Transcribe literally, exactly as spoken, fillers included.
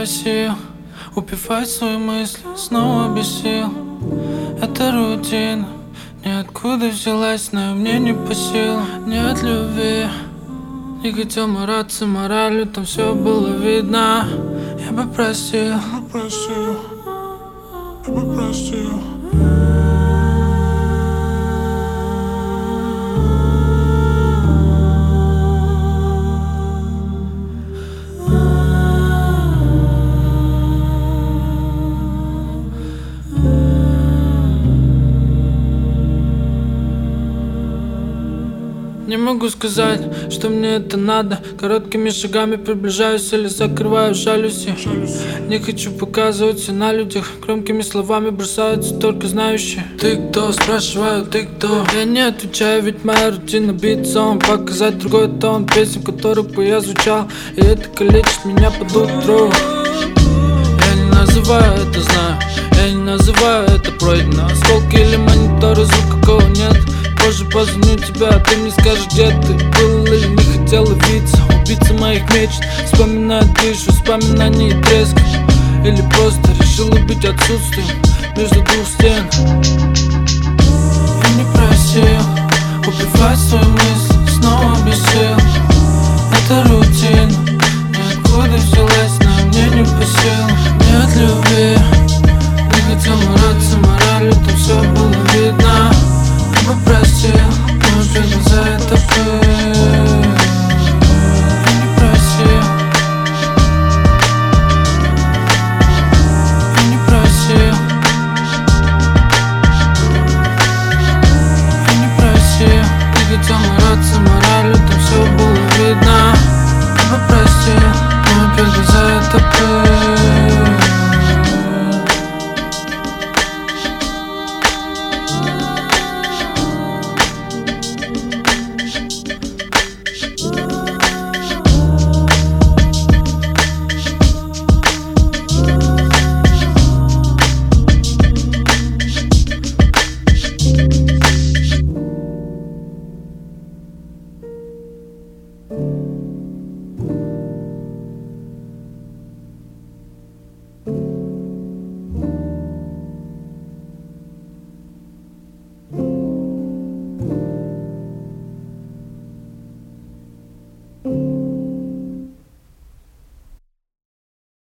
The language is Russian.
просил убивать свои мысли, снова без сил. Это рутина, ниоткуда взялась, но мне не по силам. Нет любви, не хотел мараться моралью, там все было видно. Я бы простил, Я бы простил, я бы простил. Не могу сказать, что мне это надо. Короткими шагами приближаюсь или закрываю жалюзи. Не хочу показываться на людях, громкими словами бросаются только знающие. Ты кто? Спрашиваю, ты кто? Я не отвечаю, ведь моя рутина бит-сон. Показать другой тон песен, в которых бы я звучал, и это калечит меня под утро. Я не называю это знаю, я не называю это пройдено. Осколки или мониторы, звука какого нет. Позже позвоню тебя, а ты мне скажешь, где ты был или не хотел увидеться. Убийца моих мечт, вспоминает тишу, вспоминание и треск. Или просто решил убить отсутствием между двух стен. Я не просил убивать свои мысли, снова без сил. Это рутина, ниоткуда взялась, но мне не по силам. Нет любви, не хотел мараться моралью, там все было видно. Я бы простил, может, это